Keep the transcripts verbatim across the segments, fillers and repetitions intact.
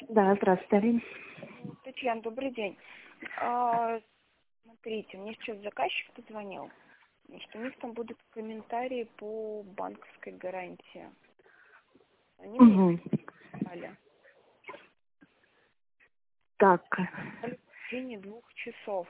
Да, здравствуйте, Арина. Татьяна, добрый день. А, смотрите, мне сейчас заказчик позвонил, что у них там будут комментарии по банковской гарантии. Они мне Угу. сказали. Так, В течение двух часов.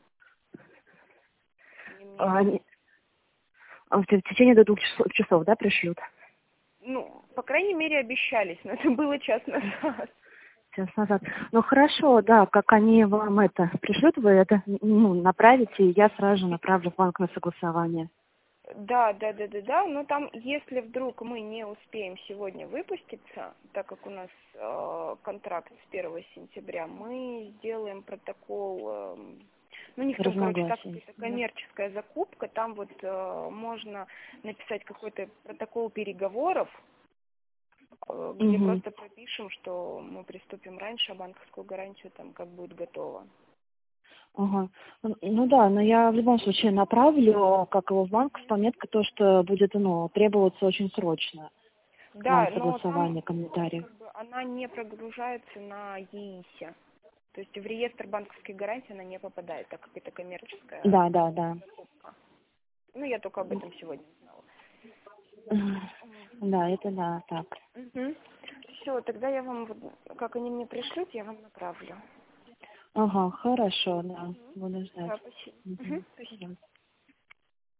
Они мне, а, они- а в течение до двух часов, часов, да, пришлют? ну, по крайней мере, обещались, но это было час назад. Час назад. Ну хорошо, да, как они вам это пришлют, вы это ну, направите, и я сразу же направлю в банк на согласование. Да, да, да, да, да. Но там, если вдруг мы не успеем сегодня выпуститься, так как у нас э, контракт с первого сентября, мы сделаем протокол. Э, ну, у них там, короче, так Разногласий. какая-то Да. коммерческая закупка, там вот э, можно написать какой-то протокол переговоров, э, где Угу. просто пропишем, что мы приступим раньше, а банковскую гарантию там как будет готова. Ага. Ну ну да, но я в любом случае направлю, как его в банк, с пометкой то, что будет, ну, требоваться очень срочно к вам Да, но там согласование комментариев. как бы она не прогружается на ЕИСе. То есть в реестр банковской гарантии она не попадает, так как это коммерческая Да, да, да. закупка. Ну, я только об этом сегодня узнала. Да, это да, так. Угу. Все, тогда я вам, вот, как они мне пришлют, я вам направлю. Ага, хорошо, да, буду ждать. Да, спасибо. Угу, Мгм. спасибо. Да.